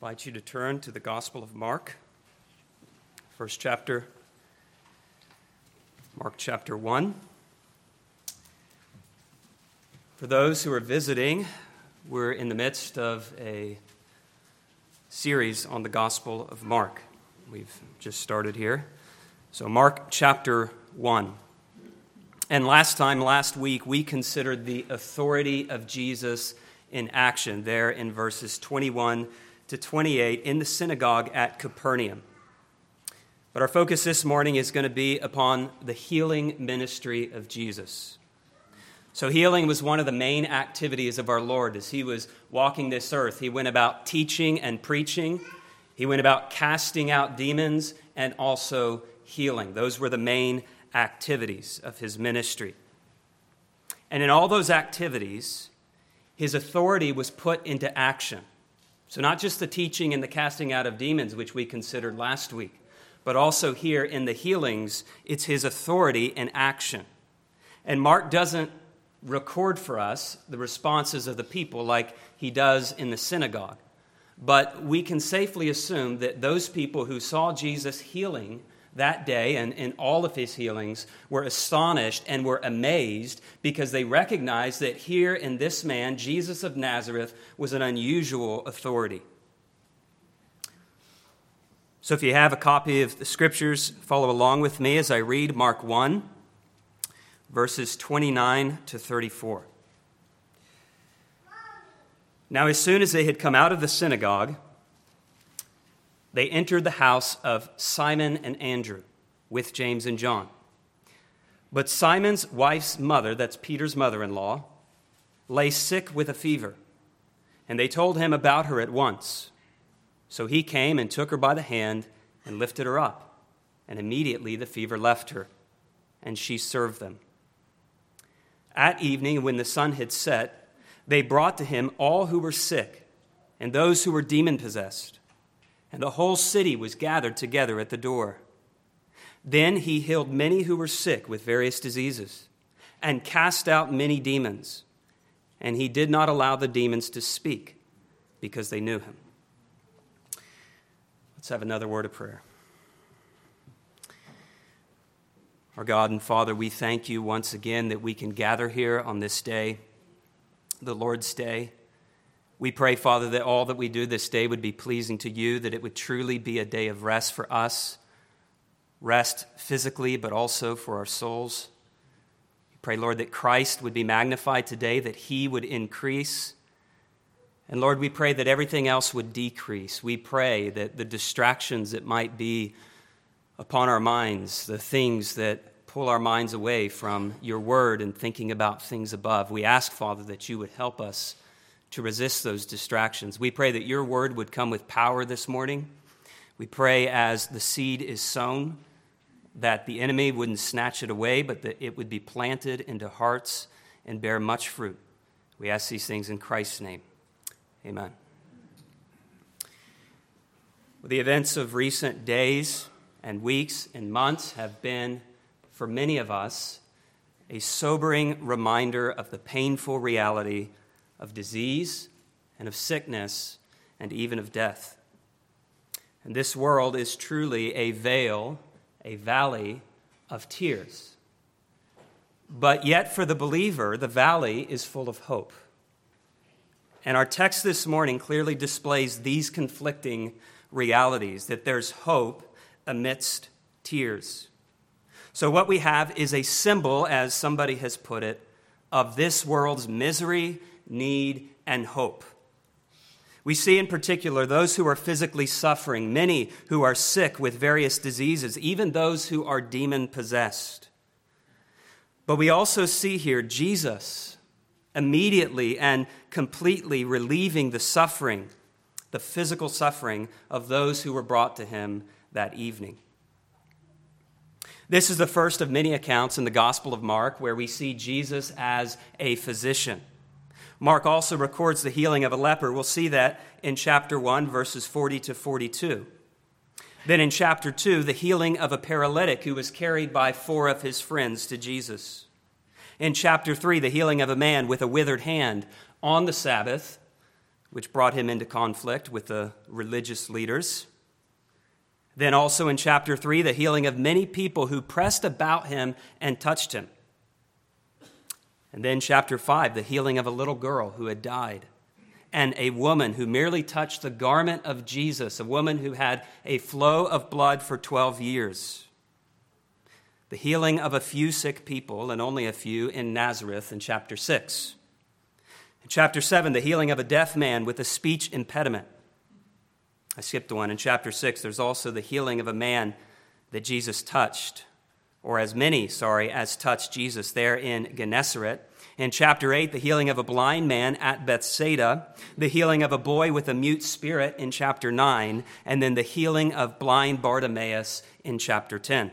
invite you to turn to the Gospel of Mark, first chapter, Mark chapter 1. For those who are visiting, we're in the midst of a series on the Gospel of Mark. We've just started here. So Mark chapter 1. And last week, we considered the authority of Jesus in action there in verses 21 to 28 in the synagogue at Capernaum. But our focus this morning is going to be upon the healing ministry of Jesus. So healing was one of the main activities of our Lord as he was walking this earth. He went about teaching and preaching. He went about casting out demons and also healing. Those were the main activities of his ministry. And in all those activities, his authority was put into action. So not just the teaching and the casting out of demons, which we considered last week, but also here in the healings, it's his authority in action. And Mark doesn't record for us the responses of the people like he does in the synagogue. But we can safely assume that those people who saw Jesus healing that day and in all of his healings were astonished and were amazed because they recognized that here in this man, Jesus of Nazareth, was an unusual authority. So if you have a copy of the Scriptures, follow along with me as I read Mark 1, verses 29 to 34. Now, as soon as they had come out of the synagogue, they entered the house of Simon and Andrew with James and John. But Simon's wife's mother, that's Peter's mother-in-law, lay sick with a fever, and they told him about her at once. So he came and took her by the hand and lifted her up, and immediately the fever left her, and she served them. At evening, when the sun had set, they brought to him all who were sick and those who were demon-possessed, and the whole city was gathered together at the door. Then he healed many who were sick with various diseases and cast out many demons. And he did not allow the demons to speak because they knew him. Let's have another word of prayer. Our God and Father, we thank you once again that we can gather here on this day, the Lord's Day. We pray, Father, that all that we do this day would be pleasing to you, that it would truly be a day of rest for us, rest physically, but also for our souls. We pray, Lord, that Christ would be magnified today, that he would increase. And Lord, we pray that everything else would decrease. We pray that the distractions that might be upon our minds, the things that pull our minds away from your word and thinking about things above, we ask, Father, that you would help us to resist those distractions. We pray that your word would come with power this morning. We pray as the seed is sown that the enemy wouldn't snatch it away, but that it would be planted into hearts and bear much fruit. We ask these things in Christ's name. Amen. Well, the events of recent days and weeks and months have been, for many of us, a sobering reminder of the painful reality of disease and of sickness and even of death. And this world is truly a valley of tears. But yet for the believer, the valley is full of hope. And our text this morning clearly displays these conflicting realities, that there's hope amidst tears. So what we have is a symbol, as somebody has put it, of this world's misery, need, and hope. We see in particular those who are physically suffering, many who are sick with various diseases, even those who are demon-possessed. But we also see here Jesus immediately and completely relieving the suffering, the physical suffering of those who were brought to him that evening. This is the first of many accounts in the Gospel of Mark where we see Jesus as a physician. Mark also records the healing of a leper. We'll see that in chapter 1, verses 40 to 42. Then in chapter 2, the healing of a paralytic who was carried by 4 of his friends to Jesus. In chapter 3, the healing of a man with a withered hand on the Sabbath which brought him into conflict with the religious leaders. Then also in chapter 3, the healing of many people who pressed about him and touched him. And then chapter 5, the healing of a little girl who had died, and a woman who merely touched the garment of Jesus, a woman who had a flow of blood for 12 years. The healing of a few sick people, and only a few, in Nazareth in chapter 6. In chapter 7, the healing of a deaf man with a speech impediment. I skipped one. In chapter 6, there's also the healing of a man that Jesus touched, or as many, as touched Jesus there in Gennesaret. In chapter 8, the healing of a blind man at Bethsaida, the healing of a boy with a mute spirit in chapter 9, and then the healing of blind Bartimaeus in chapter 10.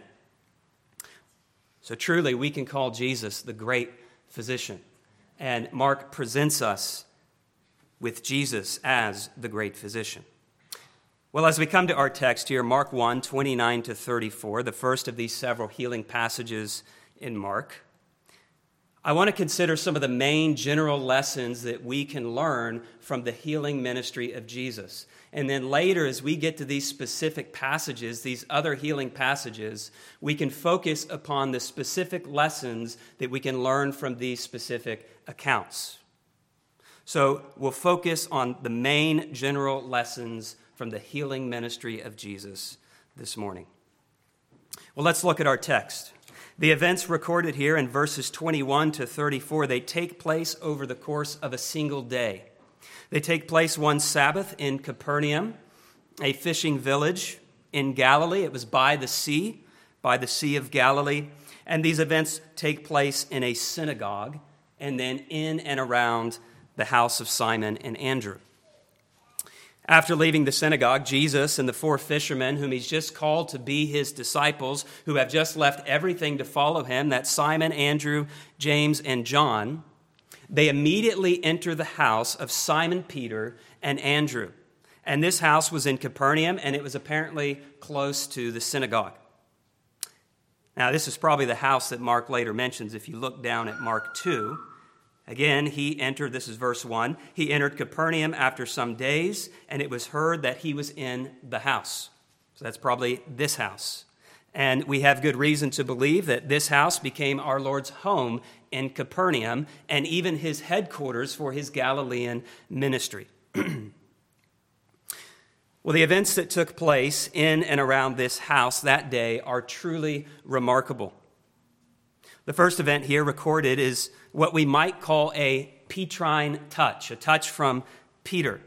So truly, we can call Jesus the great physician. And Mark presents us with Jesus as the great physician. Well, as we come to our text here, Mark 1, 29 to 34, the first of these several healing passages in Mark, I want to consider some of the main general lessons that we can learn from the healing ministry of Jesus. And then later, as we get to these specific passages, these other healing passages, we can focus upon the specific lessons that we can learn from these specific accounts. So we'll focus on the main general lessons from the healing ministry of Jesus this morning. Well, let's look at our text. The events recorded here in verses 21 to 34, they take place over the course of a single day. They take place one Sabbath in Capernaum, a fishing village in Galilee. It was by the Sea of Galilee. And these events take place in a synagogue and then in and around the house of Simon and Andrew. After leaving the synagogue, Jesus and the 4 fishermen whom he's just called to be his disciples, who have just left everything to follow him, that's Simon, Andrew, James, and John, they immediately enter the house of Simon Peter and Andrew. And this house was in Capernaum, and it was apparently close to the synagogue. Now, this is probably the house that Mark later mentions if you look down at Mark 2. Again, he entered, this is verse 1, he entered Capernaum after some days, and it was heard that he was in the house. So that's probably this house. And we have good reason to believe that this house became our Lord's home in Capernaum and even his headquarters for his Galilean ministry. Well, the events that took place in and around this house that day are truly remarkable. The first event here recorded is what we might call a Petrine touch, a touch from Peter.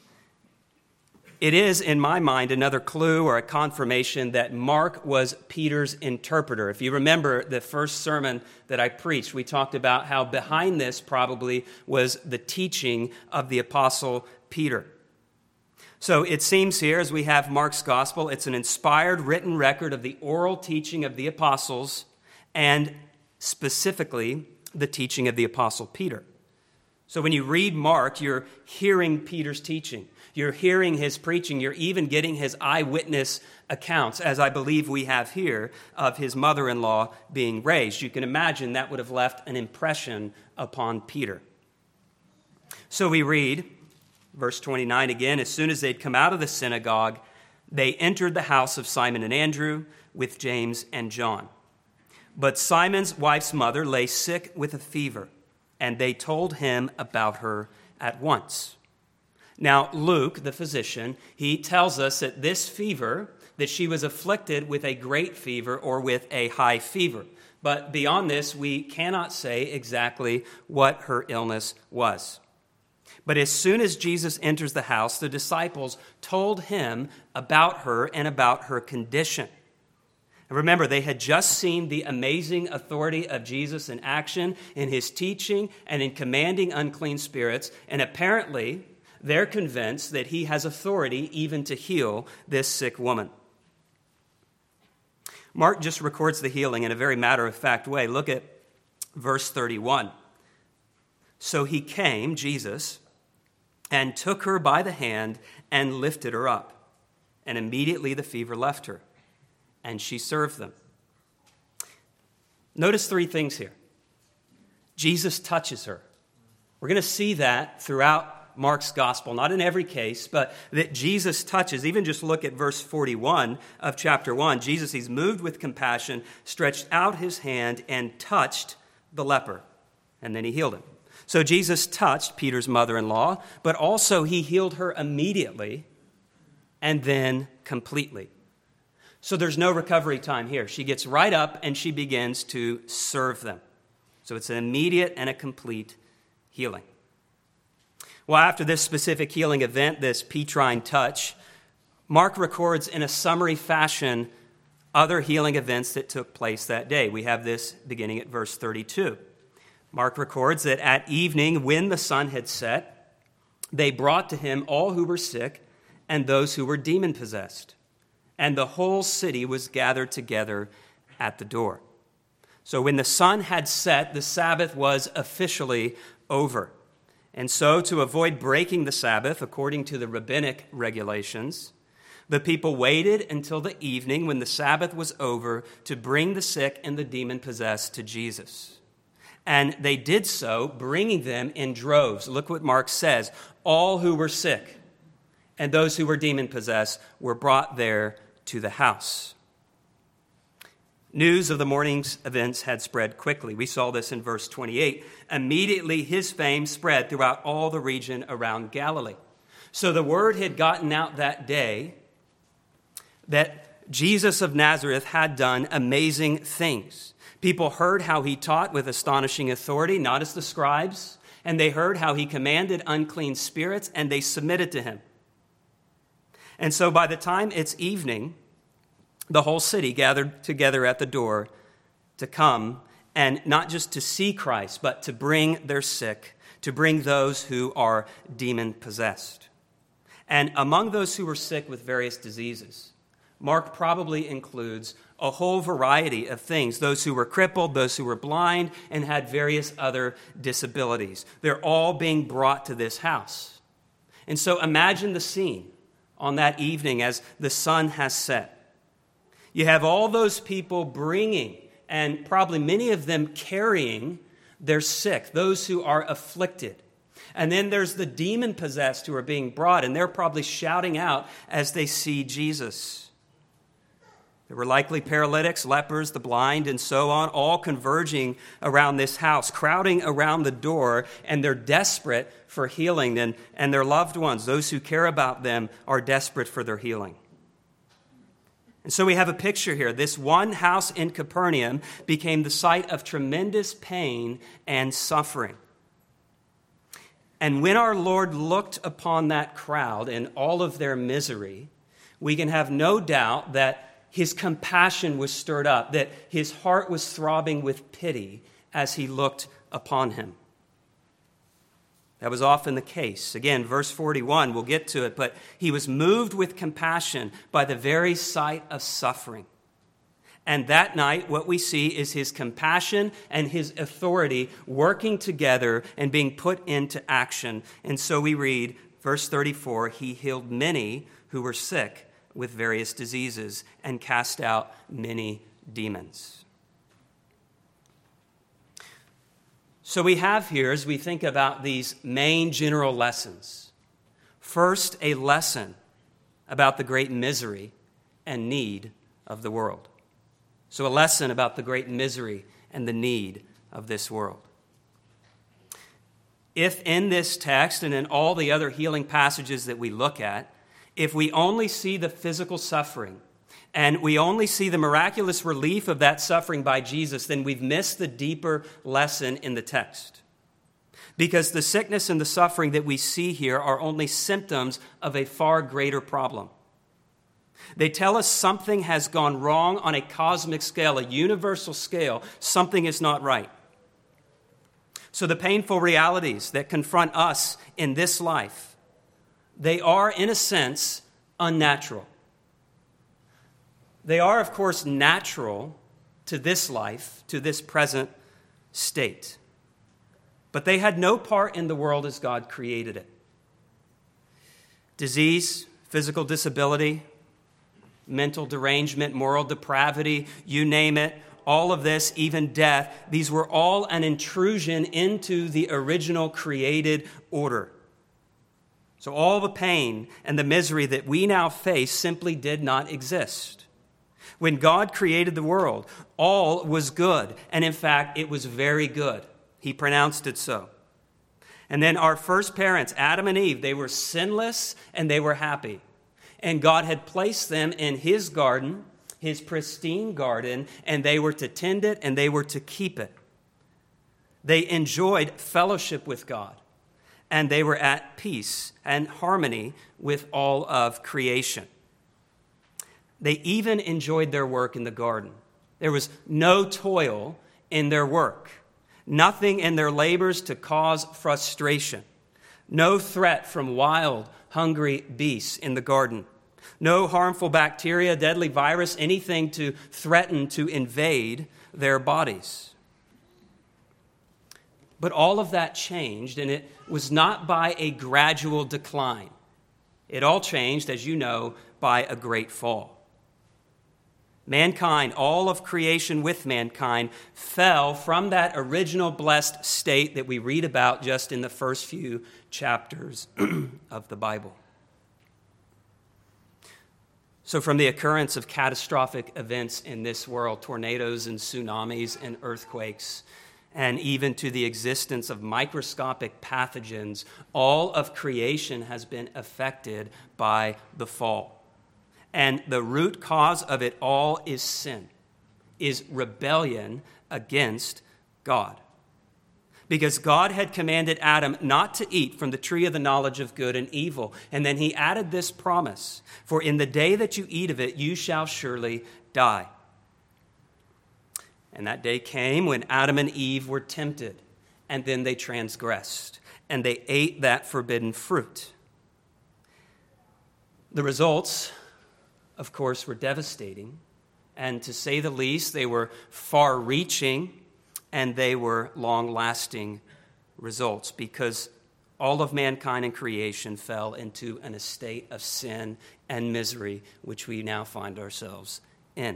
It is, in my mind, another clue or a confirmation that Mark was Peter's interpreter. If you remember the first sermon that I preached, we talked about how behind this probably was the teaching of the Apostle Peter. So it seems here, as we have Mark's gospel, it's an inspired written record of the oral teaching of the apostles and specifically the teaching of the Apostle Peter. So when you read Mark, you're hearing Peter's teaching. You're hearing his preaching. You're even getting his eyewitness accounts, as I believe we have here, of his mother-in-law being raised. You can imagine that would have left an impression upon Peter. So we read, verse 29 again, as soon as they'd come out of the synagogue, they entered the house of Simon and Andrew with James and John. But Simon's wife's mother lay sick with a fever, and they told him about her at once. Now, Luke, the physician, he tells us that this fever, that she was afflicted with a great fever or with a high fever. But beyond this, we cannot say exactly what her illness was. But as soon as Jesus enters the house, the disciples told him about her and about her condition. And remember, they had just seen the amazing authority of Jesus in action in his teaching and in commanding unclean spirits, and apparently they're convinced that he has authority even to heal this sick woman. Mark just records the healing in a very matter-of-fact way. Look at verse 31. So he came, Jesus, and took her by the hand and lifted her up. And immediately the fever left her, and she served them. Notice 3 things here. Jesus touches her. We're going to see that throughout Mark's gospel, not in every case, but that Jesus touches. Even just look at verse 41 of chapter 1. Jesus, he's moved with compassion, stretched out his hand and touched the leper, and then he healed him. So Jesus touched Peter's mother-in-law, but also he healed her immediately and then completely. So there's no recovery time here. She gets right up and she begins to serve them. So it's an immediate and a complete healing. Well, after this specific healing event, this Petrine touch, Mark records in a summary fashion other healing events that took place that day. We have this beginning at verse 32. Mark records that at evening, when the sun had set, they brought to him all who were sick and those who were demon-possessed. And the whole city was gathered together at the door. So when the sun had set, the Sabbath was officially over. And so to avoid breaking the Sabbath, according to the rabbinic regulations, the people waited until the evening when the Sabbath was over to bring the sick and the demon-possessed to Jesus. And they did so, bringing them in droves. Look what Mark says. All who were sick and those who were demon-possessed were brought there to the house. News of the morning's events had spread quickly. We saw this in verse 28. Immediately his fame spread throughout all the region around Galilee. So the word had gotten out that day that Jesus of Nazareth had done amazing things. People heard how he taught with astonishing authority, not as the scribes, and they heard how he commanded unclean spirits, and they submitted to him. And so by the time it's evening, the whole city gathered together at the door to come, and not just to see Christ, but to bring their sick, to bring those who are demon-possessed. And among those who were sick with various diseases, Mark probably includes a whole variety of things. Those who were crippled, those who were blind, and had various other disabilities. They're all being brought to this house. And so imagine the scene on that evening as the sun has set. You have all those people bringing, and probably many of them carrying, their sick, those who are afflicted. And then there's the demon-possessed who are being brought, and they're probably shouting out as they see Jesus. There were likely paralytics, lepers, the blind, and so on, all converging around this house, crowding around the door, and they're desperate for healing, and their loved ones, those who care about them, are desperate for their healing. And so we have a picture here. This one house in Capernaum became the site of tremendous pain and suffering. And when our Lord looked upon that crowd and all of their misery, we can have no doubt that his compassion was stirred up, that his heart was throbbing with pity as he looked upon him. That was often the case. Again, verse 41, we'll get to it, but he was moved with compassion by the very sight of suffering. And that night, what we see is his compassion and his authority working together and being put into action. And so we read, verse 34, he healed many who were sick with various diseases and cast out many demons. So we have here, as we think about these main general lessons, first, a lesson about the great misery and need of the world. So a lesson about the great misery and the need of this world. If in this text and in all the other healing passages that we look at, if we only see the physical suffering and we only see the miraculous relief of that suffering by Jesus, then we've missed the deeper lesson in the text. Because the sickness and the suffering that we see here are only symptoms of a far greater problem. They tell us something has gone wrong on a cosmic scale, a universal scale. Something is not right. So the painful realities that confront us in this life, they are, in a sense, unnatural. They are, of course, natural to this life, to this present state. But they had no part in the world as God created it. Disease, physical disability, mental derangement, moral depravity, you name it, all of this, even death, these were all an intrusion into the original created order. So all the pain and the misery that we now face simply did not exist. When God created the world, all was good. And in fact, it was very good. He pronounced it so. And then our first parents, Adam and Eve, they were sinless and they were happy. And God had placed them in his garden, his pristine garden, and they were to tend it and they were to keep it. They enjoyed fellowship with God, and they were at peace and harmony with all of creation. They even enjoyed their work in the garden. There was no toil in their work, nothing in their labors to cause frustration, no threat from wild, hungry beasts in the garden, no harmful bacteria, deadly virus, anything to threaten to invade their bodies. But all of that changed, and it was not by a gradual decline. It all changed, as you know, by a great fall. Mankind, all of creation with mankind, fell from that original blessed state that we read about just in the first few chapters of the Bible. So from the occurrence of catastrophic events in this world, tornadoes and tsunamis and earthquakes, and even to the existence of microscopic pathogens, all of creation has been affected by the fall. And the root cause of it all is sin, is rebellion against God. Because God had commanded Adam not to eat from the tree of the knowledge of good and evil. And then he added this promise, for in the day that you eat of it, you shall surely die. And that day came when Adam and Eve were tempted, and then they transgressed, and they ate that forbidden fruit. The results, of course, were devastating, and to say the least, they were far-reaching, and they were long-lasting results, because all of mankind and creation fell into an estate of sin and misery, which we now find ourselves in.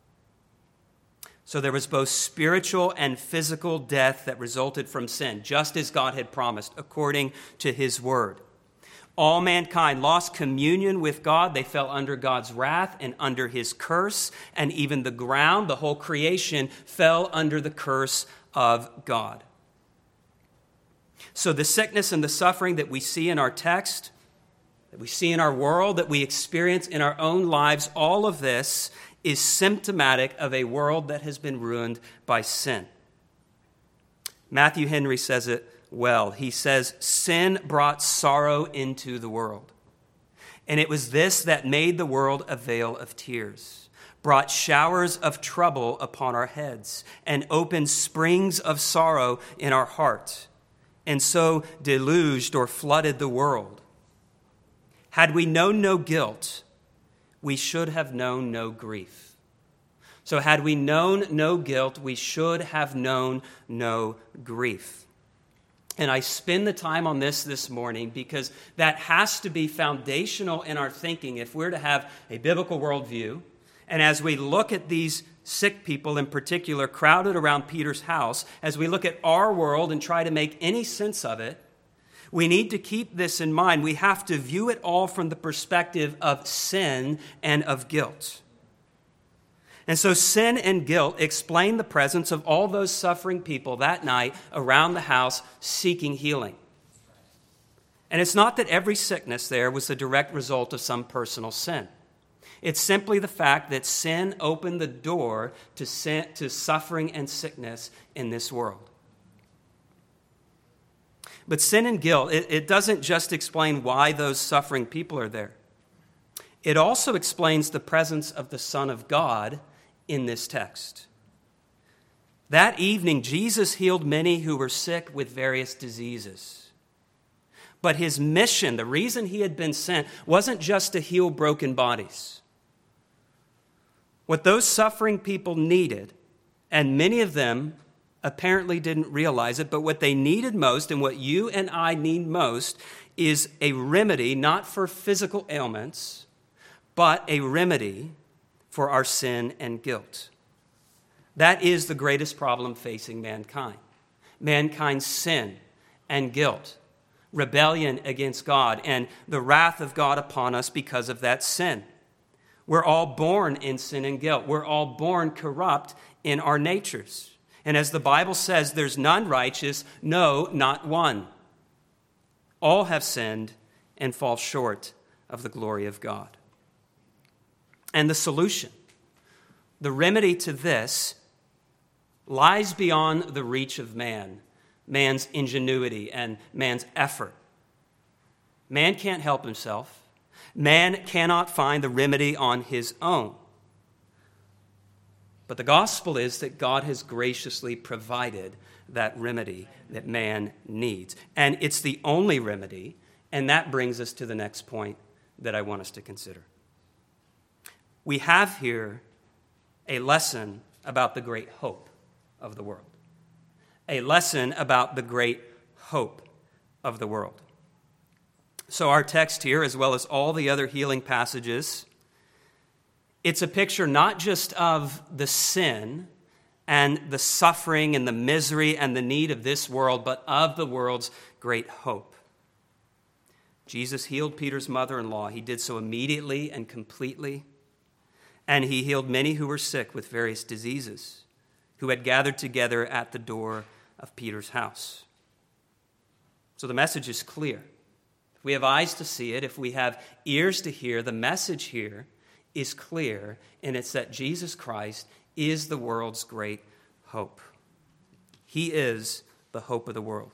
So there was both spiritual and physical death that resulted from sin, just as God had promised, according to his word. All mankind lost communion with God. They fell under God's wrath and under his curse, and even the ground, the whole creation, fell under the curse of God. So the sickness and the suffering that we see in our text, that we see in our world, that we experience in our own lives, all of this is symptomatic of a world that has been ruined by sin. Matthew Henry says it well. He says, sin brought sorrow into the world. And it was this that made the world a vale of tears, brought showers of trouble upon our heads, and opened springs of sorrow in our heart, and so deluged or flooded the world. Had we known no guilt, we should have known no grief. So had we known no guilt, we should have known no grief. And I spend the time on this morning because that has to be foundational in our thinking if we're to have a biblical worldview. And as we look at these sick people in particular crowded around Peter's house, as we look at our world and try to make any sense of it, we need to keep this in mind. We have to view it all from the perspective of sin and of guilt. And so sin and guilt explain the presence of all those suffering people that night around the house seeking healing. And it's not that every sickness there was the direct result of some personal sin. It's simply the fact that sin opened the door to suffering and sickness in this world. But sin and guilt, it doesn't just explain why those suffering people are there. It also explains the presence of the Son of God in this text. That evening, Jesus healed many who were sick with various diseases. But his mission, the reason he had been sent, wasn't just to heal broken bodies. What those suffering people needed, and many of them apparently didn't realize it, but what they needed most and what you and I need most is a remedy, not for physical ailments, but a remedy for our sin and guilt. That is the greatest problem facing mankind. Mankind's sin and guilt, rebellion against God and the wrath of God upon us because of that sin. We're all born in sin and guilt. We're all born corrupt in our natures. And as the Bible says, there's none righteous, no, not one. All have sinned and fall short of the glory of God. And the solution, the remedy to this, lies beyond the reach of man, man's ingenuity and man's effort. Man can't help himself. Man cannot find the remedy on his own. But the gospel is that God has graciously provided that remedy that man needs. And it's the only remedy, and that brings us to the next point that I want us to consider. We have here a lesson about the great hope of the world. A lesson about the great hope of the world. So our text here, as well as all the other healing passages, it's a picture not just of the sin and the suffering and the misery and the need of this world, but of the world's great hope. Jesus healed Peter's mother-in-law. He did so immediately and completely. And he healed many who were sick with various diseases, who had gathered together at the door of Peter's house. So the message is clear. If we have eyes to see it, if we have ears to hear, the message here is clear, and it's that Jesus Christ is the world's great hope. He is the hope of the world.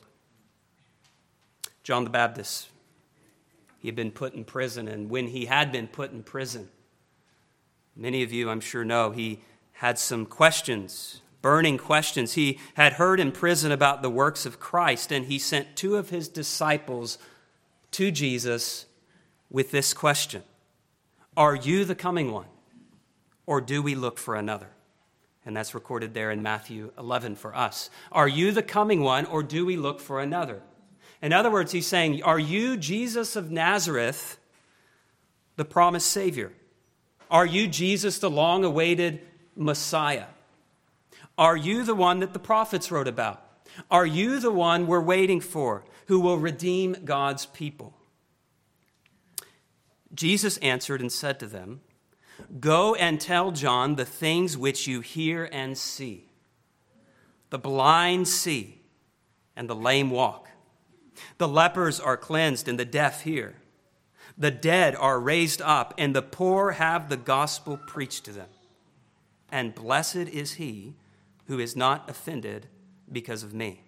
John the Baptist, he had been put in prison, and when he had been put in prison, many of you, I'm sure, know he had some questions, burning questions. He had heard in prison about the works of Christ, and he sent two of his disciples to Jesus with this question: are you the coming one, or do we look for another? And that's recorded there in Matthew 11 for us. Are you the coming one, or do we look for another? In other words, he's saying, are you Jesus of Nazareth, the promised Savior? Are you Jesus, the long-awaited Messiah? Are you the one that the prophets wrote about? Are you the one we're waiting for, who will redeem God's people? Jesus answered and said to them, go and tell John the things which you hear and see. The blind see, and the lame walk. The lepers are cleansed, and the deaf hear. The dead are raised up, and the poor have the gospel preached to them. And blessed is he who is not offended because of me.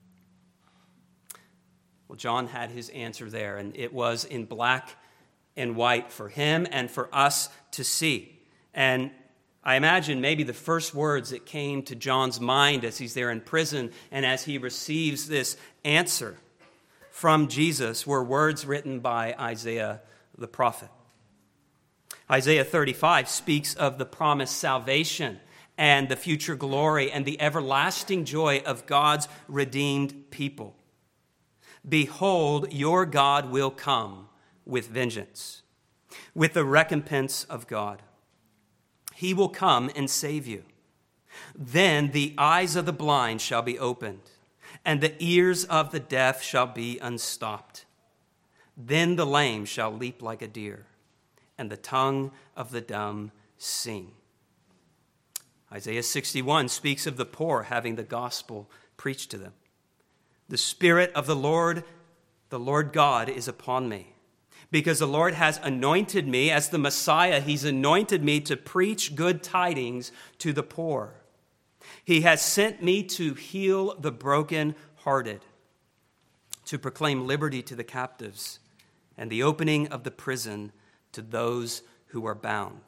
Well, John had his answer there, and it was in black and white for him and for us to see. And I imagine maybe the first words that came to John's mind as he's there in prison and as he receives this answer from Jesus were words written by Isaiah the prophet. Isaiah 35 speaks of the promised salvation and the future glory and the everlasting joy of God's redeemed people. Behold, your God will come with vengeance, with the recompense of God. He will come and save you. Then the eyes of the blind shall be opened, and the ears of the deaf shall be unstopped. Then the lame shall leap like a deer, and the tongue of the dumb sing. Isaiah 61 speaks of the poor having the gospel preached to them. The Spirit of the Lord God, is upon me, because the Lord has anointed me as the Messiah. He's anointed me to preach good tidings to the poor. He has sent me to heal the brokenhearted, to proclaim liberty to the captives, and the opening of the prison to those who are bound.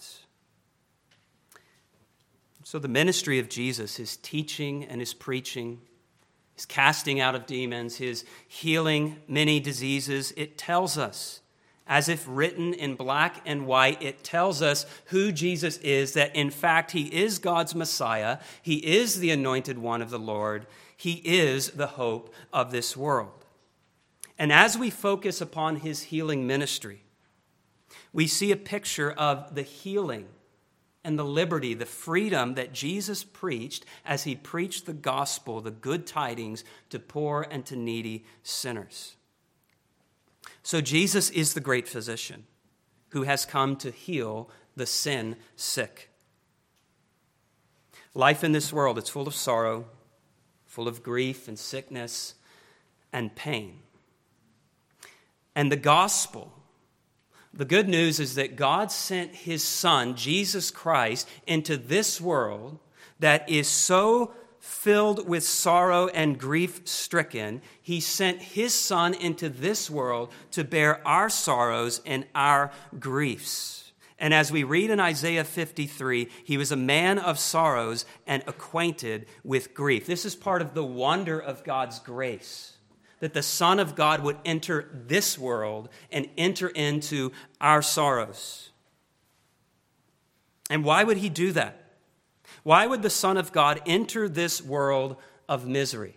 So the ministry of Jesus, his teaching and his preaching, his casting out of demons, his healing many diseases, it tells us, as if written in black and white, it tells us who Jesus is, that in fact he is God's Messiah, he is the anointed one of the Lord, he is the hope of this world. And as we focus upon his healing ministry, we see a picture of the healing and the liberty, the freedom that Jesus preached as he preached the gospel, the good tidings to poor and to needy sinners. So Jesus is the great physician who has come to heal the sin sick. Life in this world, it's full of sorrow, full of grief and sickness and pain. And the gospel, the good news is that God sent his Son, Jesus Christ, into this world that is so filled with sorrow and grief-stricken. He sent his Son into this world to bear our sorrows and our griefs. And as we read in Isaiah 53, he was a man of sorrows and acquainted with grief. This is part of the wonder of God's grace, that the Son of God would enter this world and enter into our sorrows. And why would he do that? Why would the Son of God enter this world of misery?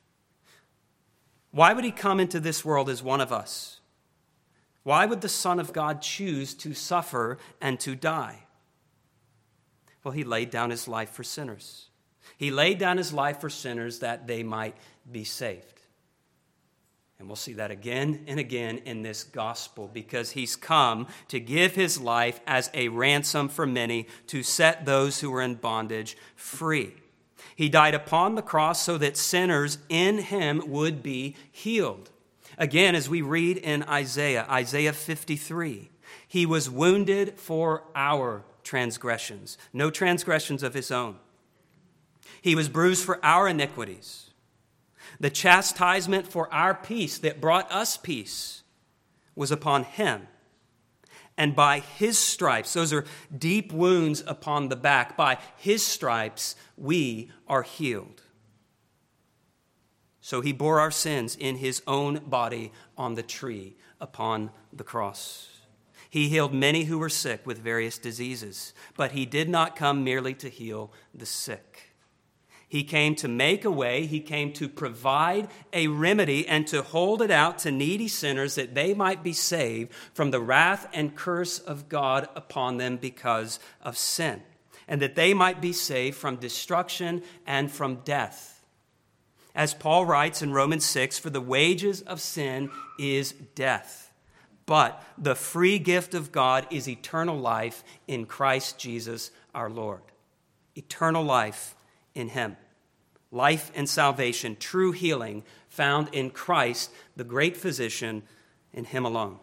Why would he come into this world as one of us? Why would the Son of God choose to suffer and to die? Well, he laid down his life for sinners. He laid down his life for sinners that they might be saved. And we'll see that again and again in this gospel, because he's come to give his life as a ransom for many, to set those who are in bondage free. He died upon the cross so that sinners in him would be healed. Again, as we read in Isaiah 53, he was wounded for our transgressions, no transgressions of his own. He was bruised for our iniquities. The chastisement for our peace that brought us peace was upon him. And by his stripes, those are deep wounds upon the back, by his stripes we are healed. So he bore our sins in his own body on the tree upon the cross. He healed many who were sick with various diseases, but he did not come merely to heal the sick. He came to make a way. He came to provide a remedy and to hold it out to needy sinners that they might be saved from the wrath and curse of God upon them because of sin, and that they might be saved from destruction and from death. As Paul writes in Romans 6, for the wages of sin is death, but the free gift of God is eternal life in Christ Jesus our Lord. Eternal life in him. Life and salvation, true healing found in Christ, the great physician, in him alone.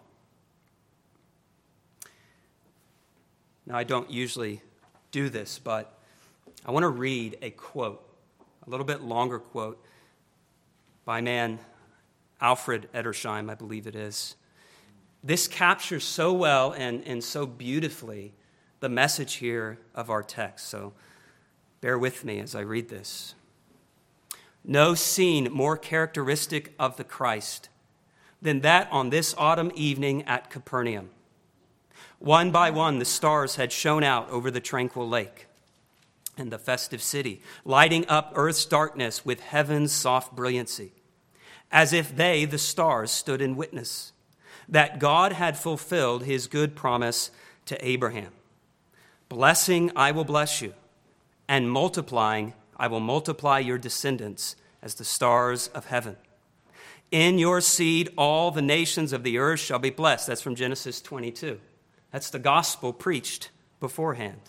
Now, I don't usually do this, but I want to read a quote, a little bit longer quote, by a man, Alfred Edersheim, I believe it is. This captures so well and so beautifully the message here of our text. So bear with me as I read this. No scene more characteristic of the Christ than that on this autumn evening at Capernaum. One by one, the stars had shone out over the tranquil lake and the festive city, lighting up earth's darkness with heaven's soft brilliancy, as if they, the stars, stood in witness that God had fulfilled his good promise to Abraham. Blessing, I will bless you, and multiplying, I will multiply your descendants as the stars of heaven. In your seed, all the nations of the earth shall be blessed. That's from Genesis 22. That's the gospel preached beforehand.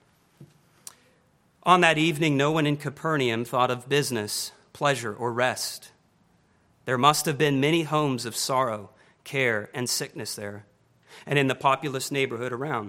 On that evening, no one in Capernaum thought of business, pleasure, or rest. There must have been many homes of sorrow, care, and sickness there, and in the populous neighborhood around.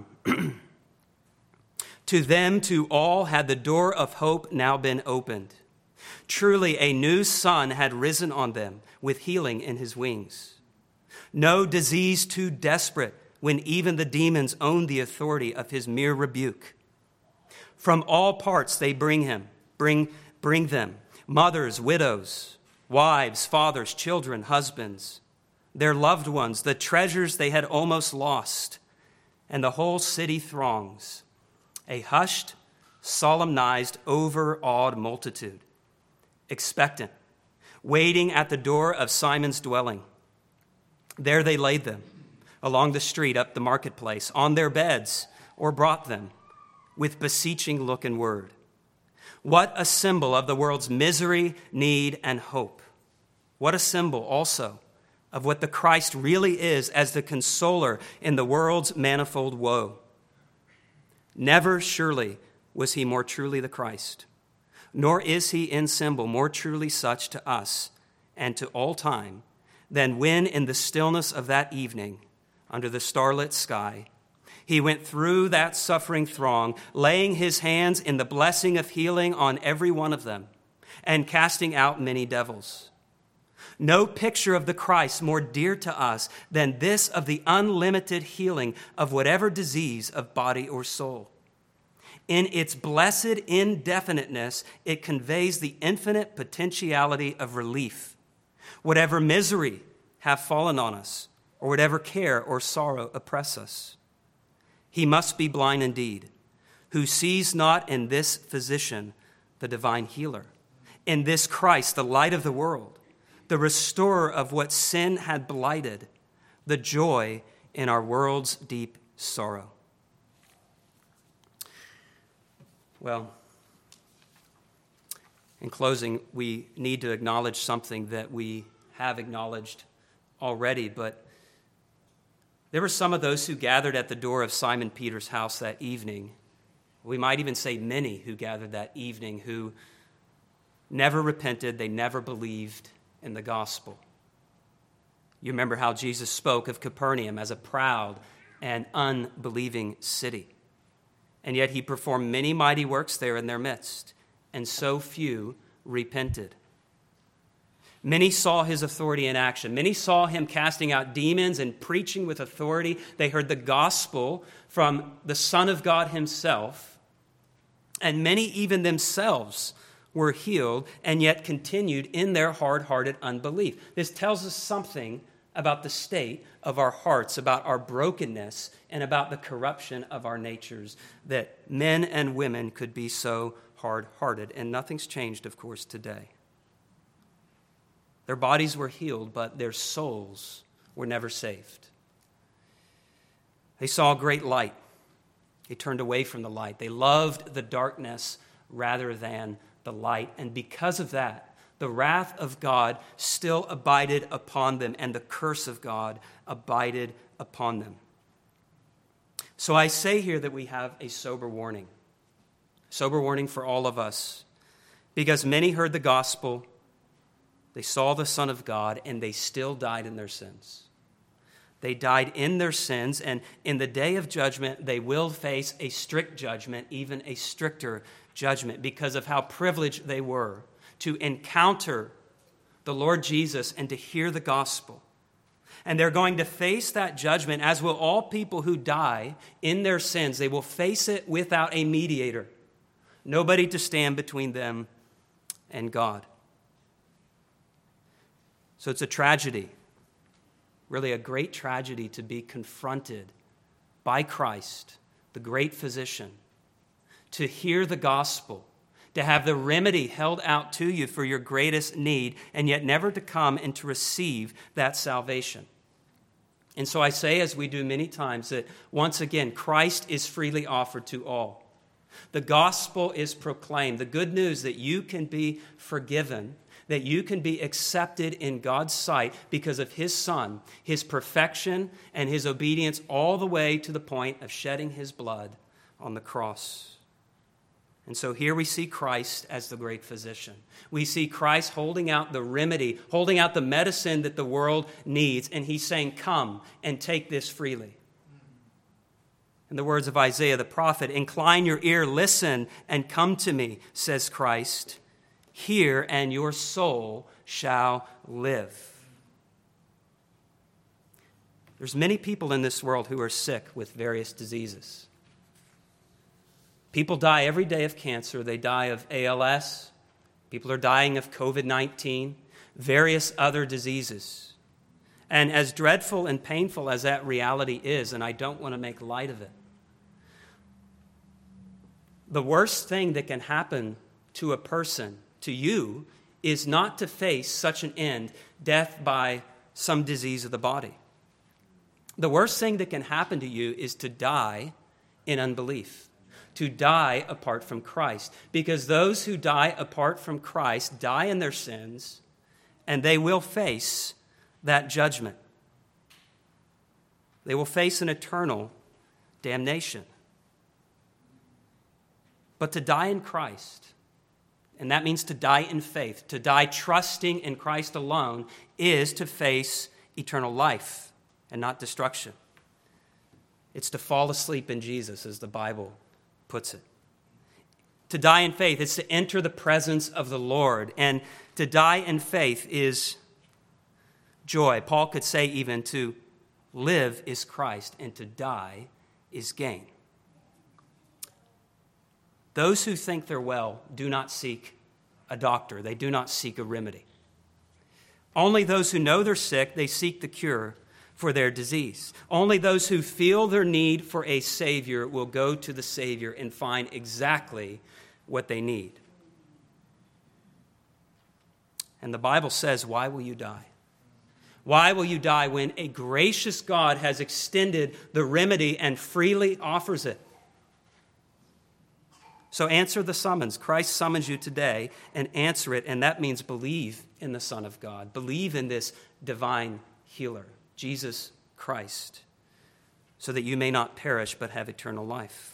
To them, to all, had the door of hope now been opened. Truly, a new sun had risen on them with healing in his wings. No disease too desperate when even the demons owned the authority of his mere rebuke. From all parts they bring them, mothers, widows, wives, fathers, children, husbands, their loved ones, the treasures they had almost lost, and the whole city throngs. A hushed, solemnized, overawed multitude, expectant, waiting at the door of Simon's dwelling. There they laid them, along the street, up the marketplace, on their beds, or brought them, with beseeching look and word. What a symbol of the world's misery, need, and hope. What a symbol, also, of what the Christ really is as the consoler in the world's manifold woe. Never surely was he more truly the Christ, nor is he in symbol more truly such to us and to all time than when in the stillness of that evening under the starlit sky, he went through that suffering throng, laying his hands in the blessing of healing on every one of them and casting out many devils. No picture of the Christ more dear to us than this of the unlimited healing of whatever disease of body or soul. In its blessed indefiniteness, it conveys the infinite potentiality of relief. Whatever misery have fallen on us, or whatever care or sorrow oppress us. He must be blind indeed, who sees not in this physician the divine healer, in this Christ, the light of the world, the restorer of what sin had blighted, the joy in our world's deep sorrow. Well, in closing, we need to acknowledge something that we have acknowledged already, but there were some of those who gathered at the door of Simon Peter's house that evening. We might even say many who gathered that evening who never repented, they never believed in the gospel. You remember how Jesus spoke of Capernaum as a proud and unbelieving city. And yet he performed many mighty works there in their midst, and so few repented. Many saw his authority in action. Many saw him casting out demons and preaching with authority. They heard the gospel from the Son of God himself. And many even themselves were healed and yet continued in their hard-hearted unbelief. This tells us something about the state of our hearts, about our brokenness, and about the corruption of our natures, that men and women could be so hard-hearted. And nothing's changed, of course, today. Their bodies were healed, but their souls were never saved. They saw a great light. They turned away from the light. They loved the darkness rather than the light. And because of that, the wrath of God still abided upon them, and the curse of God abided upon them. So I say here that we have a sober warning for all of us, because many heard the gospel, they saw the Son of God, and they still died in their sins. They died in their sins, and in the day of judgment, they will face a strict judgment, even a stricter judgment, because of how privileged they were to encounter the Lord Jesus and to hear the gospel. And they're going to face that judgment, as will all people who die in their sins. They will face it without a mediator, nobody to stand between them and God. So it's a tragedy, really a great tragedy, to be confronted by Christ, the great physician, to hear the gospel, to have the remedy held out to you for your greatest need, and yet never to come and to receive that salvation. And so I say, as we do many times, that once again, Christ is freely offered to all. The gospel is proclaimed, the good news that you can be forgiven, that you can be accepted in God's sight because of his Son, his perfection, and his obedience all the way to the point of shedding his blood on the cross. And so here we see Christ as the great physician. We see Christ holding out the remedy, holding out the medicine that the world needs, and he's saying, come and take this freely. In the words of Isaiah the prophet, incline your ear, listen, and come to me, says Christ. Hear, and your soul shall live. There's many people in this world who are sick with various diseases. People die every day of cancer. They die of ALS. People are dying of COVID-19, various other diseases. And as dreadful and painful as that reality is, and I don't want to make light of it, the worst thing that can happen to a person, to you, is not to face such an end, death by some disease of the body. The worst thing that can happen to you is to die in unbelief, to die apart from Christ. Because those who die apart from Christ die in their sins, and they will face that judgment. They will face an eternal damnation. But to die in Christ, and that means to die in faith, to die trusting in Christ alone, is to face eternal life and not destruction. It's to fall asleep in Jesus, as the Bible puts it. To die in faith is to enter the presence of the Lord. And to die in faith is joy. Paul could say even to live is Christ and to die is gain. Those who think they're well do not seek a doctor. They do not seek a remedy. Only those who know they're sick, they seek the cure for their disease. Only those who feel their need for a Savior will go to the Savior and find exactly what they need. And the Bible says, why will you die? Why will you die when a gracious God has extended the remedy and freely offers it? So answer the summons. Christ summons you today, and answer it, and that means believe in the Son of God. Believe in this divine healer, Jesus Christ, so that you may not perish but have eternal life.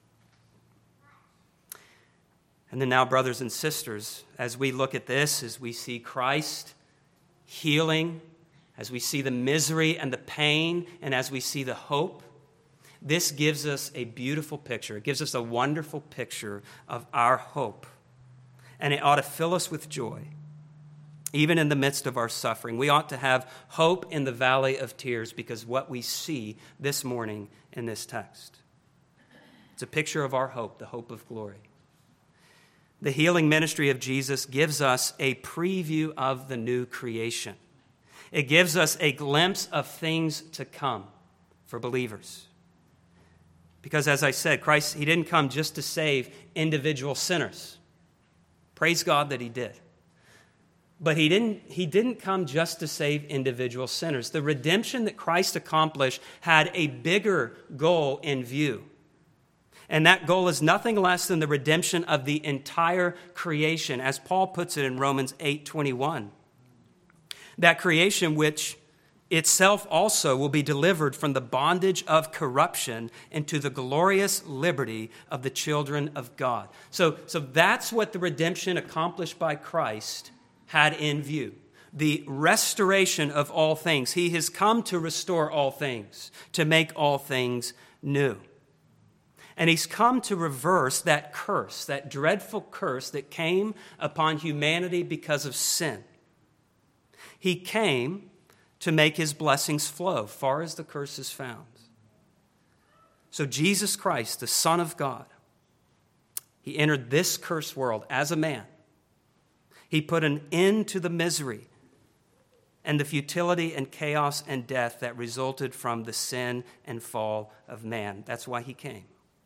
And then now, brothers and sisters, as we look at this, as we see Christ healing, as we see the misery and the pain, and as we see the hope, this gives us a beautiful picture. It gives us a wonderful picture of our hope. And it ought to fill us with joy, even in the midst of our suffering. We ought to have hope in the valley of tears because what we see this morning in this text. It's a picture of our hope, the hope of glory. The healing ministry of Jesus gives us a preview of the new creation. It gives us a glimpse of things to come for believers. Because as I said, Christ, he didn't come just to save individual sinners. Praise God that he did. But he didn't come just to save individual sinners. The redemption that Christ accomplished had a bigger goal in view. And that goal is nothing less than the redemption of the entire creation, as Paul puts it in Romans 8:21. That creation which itself also will be delivered from the bondage of corruption into the glorious liberty of the children of God. So that's what the redemption accomplished by Christ had in view. The restoration of all things. He has come to restore all things, to make all things new. And he's come to reverse that curse, that dreadful curse that came upon humanity because of sin. He came to make his blessings flow far as the curse is found. So Jesus Christ, the Son of God, he entered this cursed world as a man. He put an end to the misery and the futility and chaos and death that resulted from the sin and fall of man. That's why he came.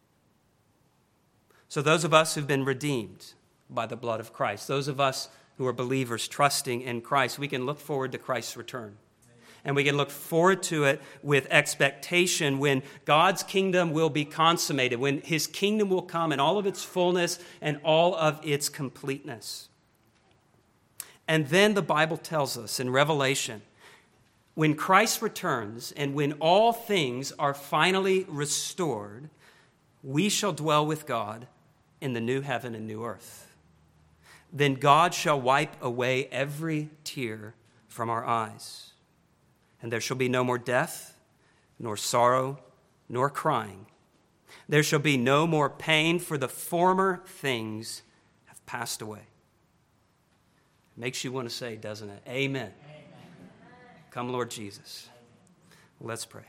So those of us who've been redeemed by the blood of Christ, those of us who are believers trusting in Christ, we can look forward to Christ's return. And we can look forward to it with expectation when God's kingdom will be consummated, when his kingdom will come in all of its fullness and all of its completeness. And then the Bible tells us in Revelation, when Christ returns and when all things are finally restored, we shall dwell with God in the new heaven and new earth. Then God shall wipe away every tear from our eyes. And there shall be no more death, nor sorrow, nor crying. There shall be no more pain, for the former things have passed away. It makes you want to say, doesn't it? Amen. Amen. Come, Lord Jesus. Let's pray.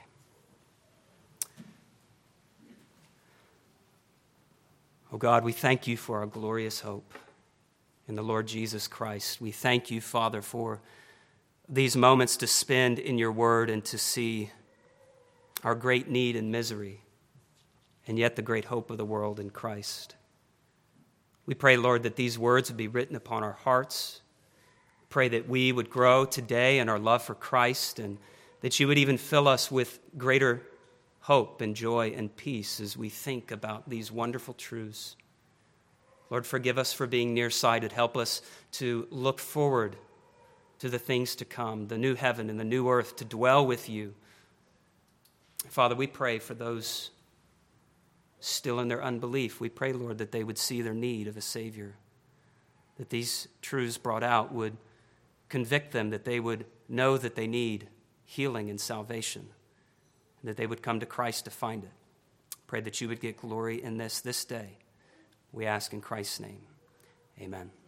Oh God, we thank you for our glorious hope in the Lord Jesus Christ. We thank you, Father, for these moments to spend in your word and to see our great need and misery, and yet the great hope of the world in Christ. We pray, Lord, that these words would be written upon our hearts. Pray that we would grow today in our love for Christ, and that you would even fill us with greater hope and joy and peace as we think about these wonderful truths. Lord, forgive us for being nearsighted. Help us to look forward to the things to come, the new heaven and the new earth, to dwell with you. Father, we pray for those still in their unbelief. We pray, Lord, that they would see their need of a Savior, that these truths brought out would convict them, that they would know that they need healing and salvation, and that they would come to Christ to find it. Pray that you would get glory in this day. We ask in Christ's name. Amen.